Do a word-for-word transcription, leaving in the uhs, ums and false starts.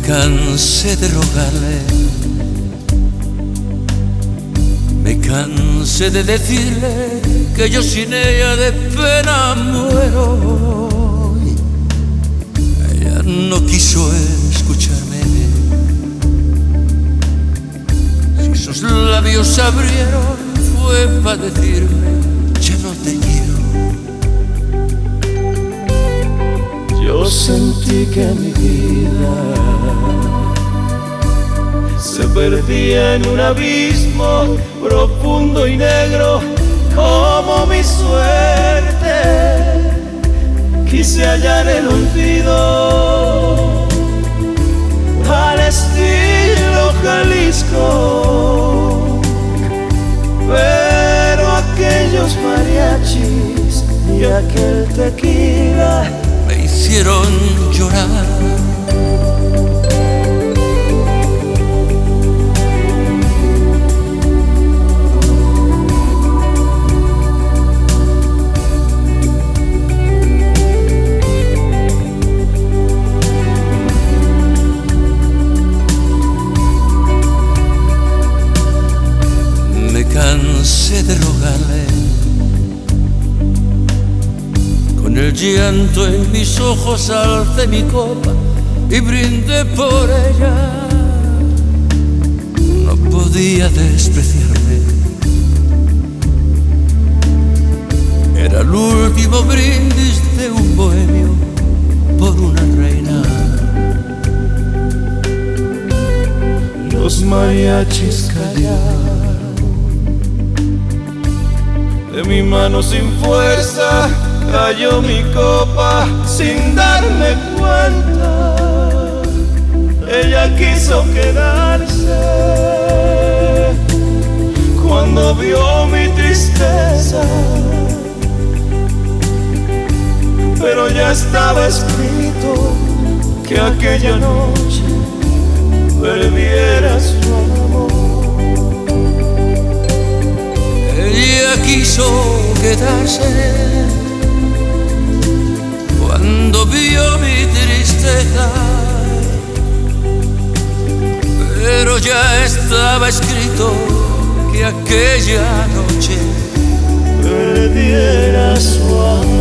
cansé de rogarle, me cansé de decirle que yo sin ella de pena muero. Ella no quiso escucharme. Si sus labios se abrieron fue para decirme ya no te quiero. Yo sentí que mi vida se perdía en un abismo profundo y negro como mi suerte. Quise hallar el olvido al estilo Jalisco, pero aquellos mariachis y aquel tequila me hicieron llorar. Me cansé de rogarle, con el llanto en mis ojos alcé mi copa y brindé por ella. No podía despreciarme, era el último brindis de un bohemio por una reina. Los mariachis callaron, de mi mano sin fuerza cayó mi copa sin darme cuenta. Ella quiso quedarse cuando vio mi tristeza, pero ya estaba escrito que aquella noche perdiera su amor. Ella quiso quedarse cuando vio mi tristeza, pero ya estaba escrito que aquella noche perdiera su amor.